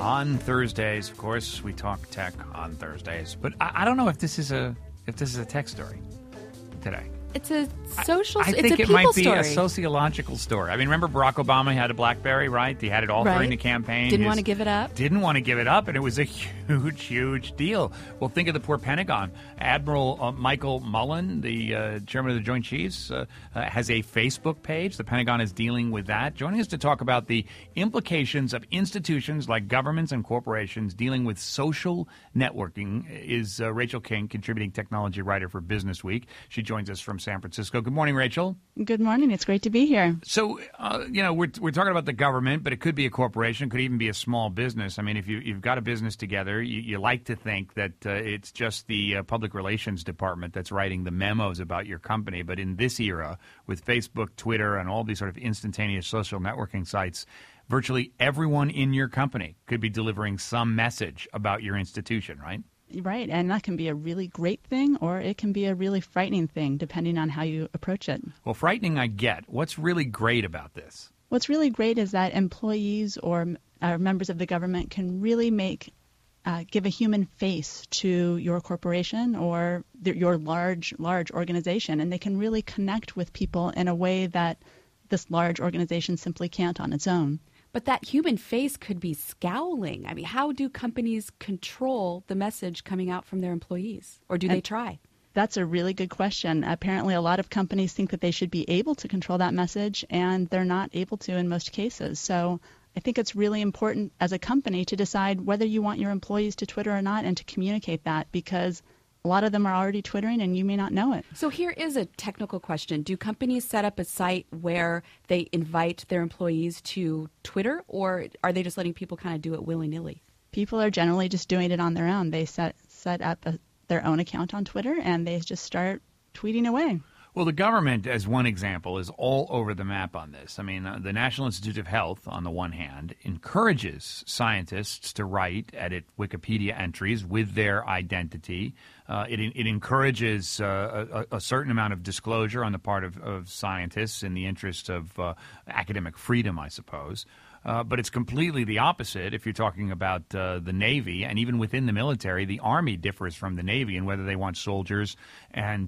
On Thursdays, of course, we talk tech on Thursdays. But I don't know if this is a tech story today. It's a social. I think it might be a sociological story. I mean, remember Barack Obama had a BlackBerry, right? He had it all during the campaign. Didn't want to give it up. Didn't want to give it up, and it was a huge, huge deal. Well, think of the poor Pentagon. Admiral Michael Mullen, the chairman of the Joint Chiefs, has a Facebook page. The Pentagon is dealing with that. Joining us to talk about the implications of institutions like governments and corporations dealing with social networking is Rachel King, contributing technology writer for Business Week. She joins us from San Francisco. Good morning, Rachel. Good morning. It's great to be here. So, we're talking about the government, but it could be a corporation, could even be a small business. I mean, if you've got a business together, you like to think that it's just the public relations department that's writing the memos about your company. But in this era, with Facebook, Twitter, and all these sort of instantaneous social networking sites, virtually everyone in your company could be delivering some message about your institution, right? Right, and that can be a really great thing, or it can be a really frightening thing, depending on how you approach it. Well, frightening I get. What's really great about this? What's really great is that employees or members of the government can really give a human face to your corporation or your large organization, and they can really connect with people in a way that this large organization simply can't on its own. But that human face could be scowling. I mean, how do companies control the message coming out from their employees? Or do they try? That's a really good question. Apparently, a lot of companies think that they should be able to control that message, and they're not able to in most cases. So I think it's really important as a company to decide whether you want your employees to Twitter or not and to communicate that, because a lot of them are already Twittering and you may not know it. So here is a technical question. Do companies set up a site where they invite their employees to Twitter, or are they just letting people kind of do it willy-nilly? People are generally just doing it on their own. They set up their own account on Twitter and they just start tweeting away. Well, the government, as one example, is all over the map on this. I mean, the National Institute of Health, on the one hand, encourages scientists to write, edit Wikipedia entries with their identity. It encourages a certain amount of disclosure on the part of scientists in the interest of academic freedom, I suppose. But it's completely the opposite if you're talking about the Navy, and even within the military, the Army differs from the Navy in whether they want soldiers and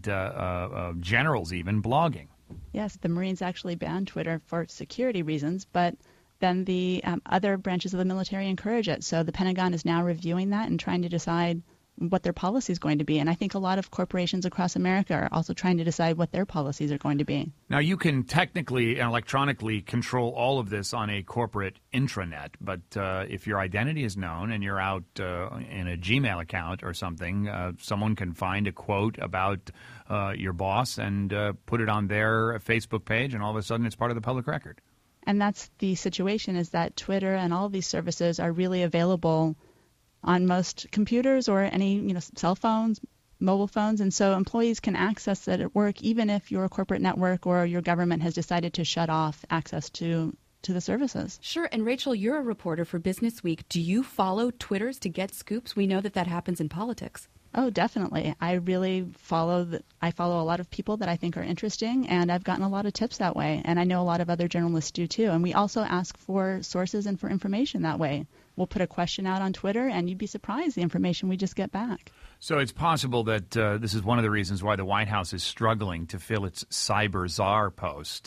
generals even blogging. Yes, the Marines actually banned Twitter for security reasons, but then the other branches of the military encourage it. So the Pentagon is now reviewing that and trying to decide what their policy is going to be. And I think a lot of corporations across America are also trying to decide what their policies are going to be. Now, you can technically and electronically control all of this on a corporate intranet, but if your identity is known and you're out in a Gmail account or something, someone can find a quote about your boss and put it on their Facebook page, and all of a sudden it's part of the public record. And that's the situation, is that Twitter and all of these services are really available on most computers or any cell phones, mobile phones, and so employees can access it at work even if your corporate network or your government has decided to shut off access to the services. Follow and Rachel, you're a reporter for Business Week. Do you follow Twitters to get scoops? We know that happens in politics. Oh, definitely. I really follow a lot of people that I think are interesting, and I've gotten a lot of tips that way, and I know a lot of other journalists do too. And we also ask for sources and for information that way. We'll put a question out on Twitter, and you'd be surprised the information we just get back. So it's possible that this is one of the reasons why the White House is struggling to fill its cyber czar post.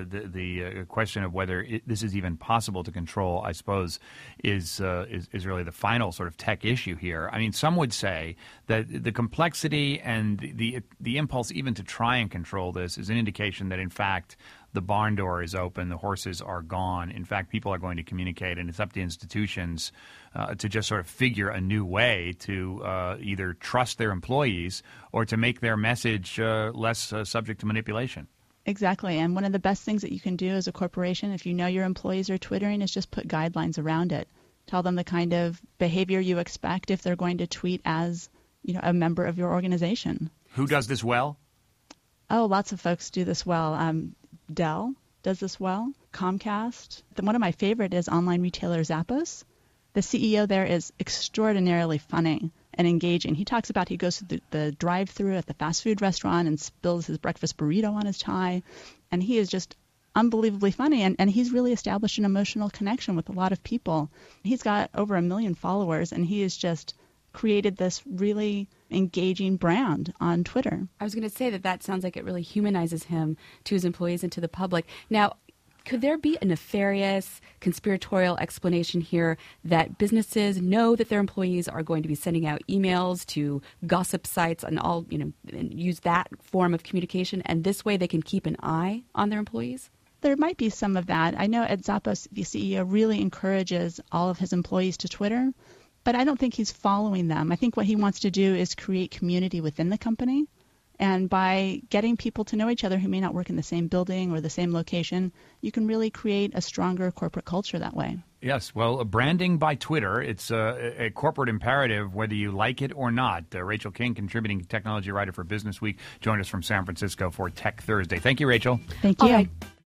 The question of whether this is even possible to control, I suppose, is really the final sort of tech issue here. I mean, some would say that the complexity and the impulse even to try and control this is an indication that, in fact, the barn door is open, the horses are gone. In fact, people are going to communicate, and it's up to institutions to just sort of figure a new way to either trust their employees or to make their message less subject to manipulation. Exactly. And one of the best things that you can do as a corporation, if you know your employees are Twittering, is just put guidelines around it. Tell them the kind of behavior you expect if they're going to tweet as a member of your organization. Who does this well? Oh, lots of folks do this well. Dell does this well. Comcast. One of my favorite is online retailer Zappos. The CEO there is extraordinarily funny and engaging. He talks about he goes to the drive-thru at the fast food restaurant and spills his breakfast burrito on his chai, and he is just unbelievably funny, and he's really established an emotional connection with a lot of people. He's got over 1 million followers, and he has just created this really engaging brand on Twitter. I was going to say that sounds like it really humanizes him to his employees and to the public. Now, could there be a nefarious, conspiratorial explanation here that businesses know that their employees are going to be sending out emails to gossip sites and all, and use that form of communication, and this way they can keep an eye on their employees? There might be some of that. I know Ed Zappos, the CEO, really encourages all of his employees to Twitter, but I don't think he's following them. I think what he wants to do is create community within the company. And by getting people to know each other who may not work in the same building or the same location, you can really create a stronger corporate culture that way. Yes, well, branding by Twitter, it's a corporate imperative whether you like it or not. Rachel King, contributing technology writer for Business Week, joined us from San Francisco for Tech Thursday. Thank you, Rachel. Thank you. All right.